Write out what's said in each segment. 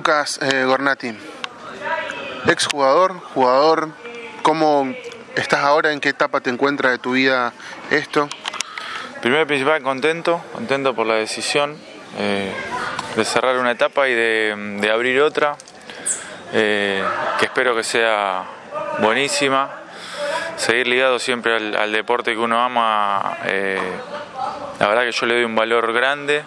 Lucas Gornati, exjugador, jugador, ¿cómo estás ahora? ¿En qué etapa te encuentras de tu vida esto? Primero y principal, contento por la decisión de cerrar una etapa y de abrir otra, que espero que sea buenísima. Seguir ligado siempre al deporte que uno ama, la verdad que yo le doy un valor grande.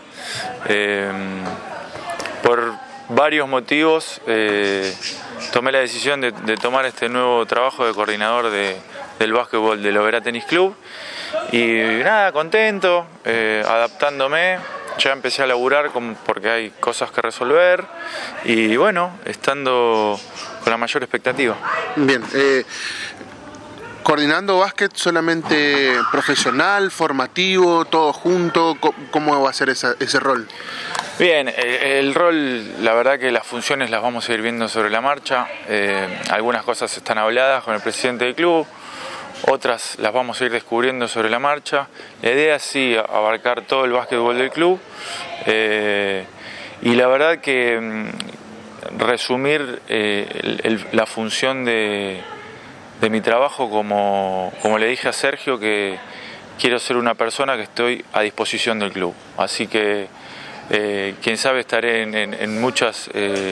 Por varios motivos tomé la decisión de tomar este nuevo trabajo de coordinador del básquetbol del Oberá Tenis Club y nada, contento, adaptándome. Ya empecé a laburar porque hay cosas que resolver y bueno, estando con la mayor expectativa. Bien, coordinando básquet solamente profesional, formativo, todo junto, ¿cómo va a ser ese rol? Bien, el rol, la verdad que las funciones las vamos a ir viendo sobre la marcha. Algunas cosas están habladas con el presidente del club, otras las vamos a ir descubriendo sobre la marcha. La idea es sí abarcar todo el básquetbol del club y la verdad que resumir la función de mi trabajo como le dije a Sergio, que quiero ser una persona que estoy a disposición del club. Así que quién sabe estaré en muchas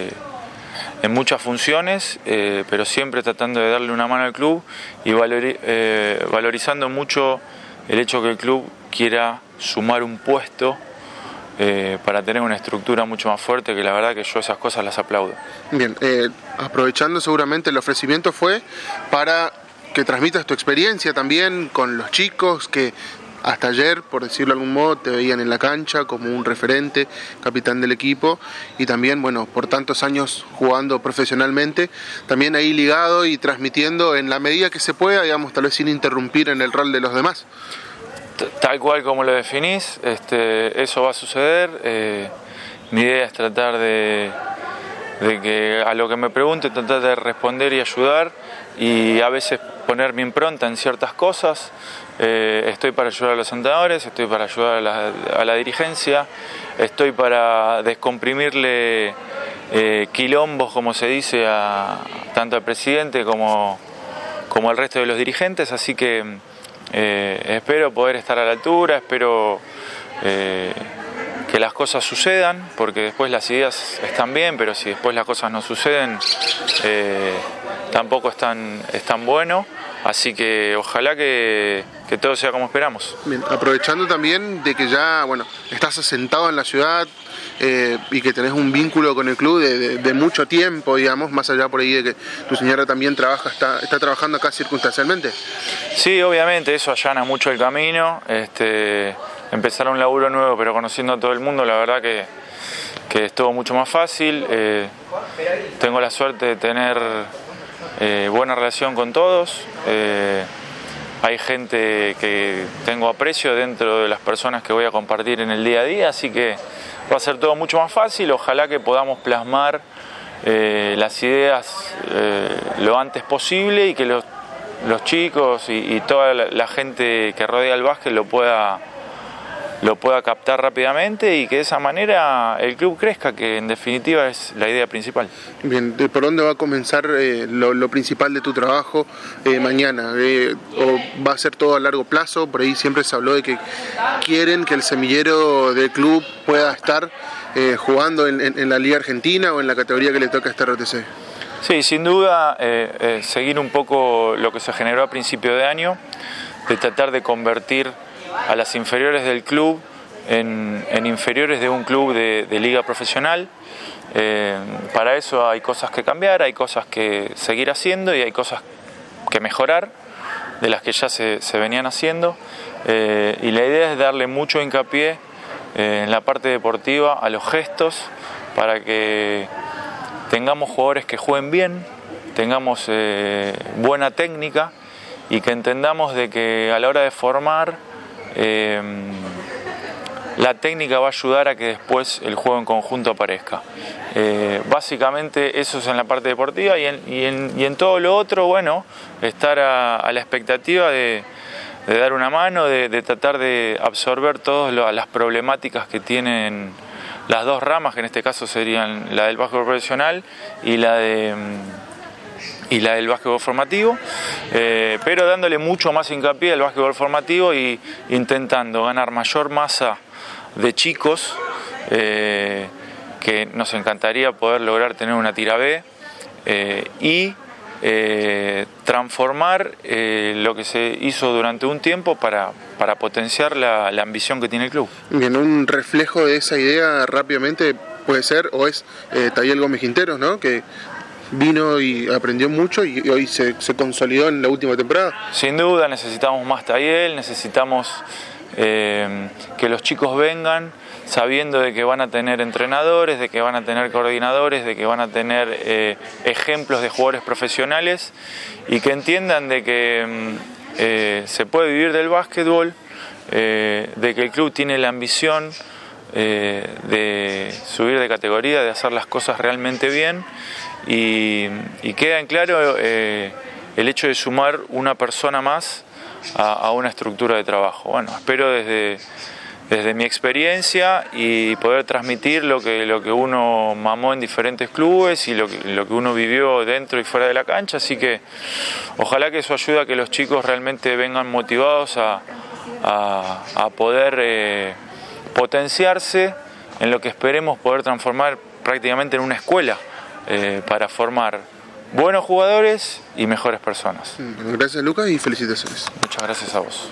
funciones, pero siempre tratando de darle una mano al club y valorizando mucho el hecho que el club quiera sumar un puesto para tener una estructura mucho más fuerte, que la verdad que yo esas cosas las aplaudo. Bien, aprovechando seguramente el ofrecimiento fue para que transmitas tu experiencia también con los chicos que hasta ayer, por decirlo de algún modo, te veían en la cancha como un referente, capitán del equipo, y también, bueno, por tantos años jugando profesionalmente, también ahí ligado y transmitiendo en la medida que se pueda, digamos, tal vez sin interrumpir en el rol de los demás. Tal cual como lo definís, eso va a suceder. Mi idea es tratar de que a lo que me pregunte, tratar de responder y ayudar, y a veces poner mi impronta en ciertas cosas. Estoy para ayudar a los entrenadores, estoy para ayudar a la dirigencia, estoy para descomprimirle quilombos, como se dice, tanto al presidente como al resto de los dirigentes, así que espero poder estar a la altura, espero que las cosas sucedan, porque después las ideas están bien, pero si después las cosas no suceden, tampoco es tan bueno. Así que ojalá que todo sea como esperamos. Bien, aprovechando también de que ya, bueno, estás asentado en la ciudad y que tenés un vínculo con el club de mucho tiempo, digamos, más allá por ahí de que tu señora también está trabajando acá circunstancialmente. Sí, obviamente, eso allana mucho el camino. Empezar un laburo nuevo, pero conociendo a todo el mundo, la verdad que es todo mucho más fácil. Tengo la suerte de tener buena relación con todos. Hay gente que tengo aprecio dentro de las personas que voy a compartir en el día a día, así que va a ser todo mucho más fácil. Ojalá que podamos plasmar las ideas lo antes posible y que los chicos y toda la gente que rodea el básquet lo pueda captar rápidamente y que de esa manera el club crezca, que en definitiva es la idea principal. Bien, ¿por dónde va a comenzar lo principal de tu trabajo mañana? ¿O va a ser todo a largo plazo? Por ahí siempre se habló de que quieren que el semillero del club pueda estar jugando en la Liga Argentina o en la categoría que le toca a este RTC. Sí, sin duda, seguir un poco lo que se generó a principio de año, de tratar de convertir a las inferiores del club en inferiores de un club de liga profesional. Para eso hay cosas que cambiar, hay cosas que seguir haciendo y hay cosas que mejorar de las que ya se venían haciendo, y la idea es darle mucho hincapié en la parte deportiva a los gestos para que tengamos jugadores que jueguen bien, tengamos buena técnica y que entendamos de que a la hora de formar la técnica va a ayudar a que después el juego en conjunto aparezca. Básicamente eso es en la parte deportiva y en todo lo otro, bueno, estar a la expectativa de dar una mano, de tratar de absorber todas las problemáticas que tienen las dos ramas, que en este caso serían la del básquetbol profesional y la del básquetbol formativo, pero dándole mucho más hincapié al básquetbol formativo y intentando ganar mayor masa de chicos, que nos encantaría poder lograr tener una tira B, y transformar lo que se hizo durante un tiempo para potenciar la ambición que tiene el club. Bien, un reflejo de esa idea rápidamente puede ser o es Tayel Gómez Quinteros, ¿no? Que vino y aprendió mucho y hoy se consolidó en la última temporada. Sin duda necesitamos más Tayel, necesitamos que los chicos vengan sabiendo de que van a tener entrenadores, de que van a tener coordinadores, de que van a tener ejemplos de jugadores profesionales y que entiendan de que se puede vivir del básquetbol, de que el club tiene la ambición de subir de categoría, de hacer las cosas realmente bien y queda en claro el hecho de sumar una persona más a una estructura de trabajo. Bueno, espero desde mi experiencia y poder transmitir lo que uno mamó en diferentes clubes y lo que uno vivió dentro y fuera de la cancha, así que ojalá que eso ayude a que los chicos realmente vengan motivados a poder potenciarse en lo que esperemos poder transformar prácticamente en una escuela para formar buenos jugadores y mejores personas. Gracias, Lucas, y felicitaciones. Muchas gracias a vos.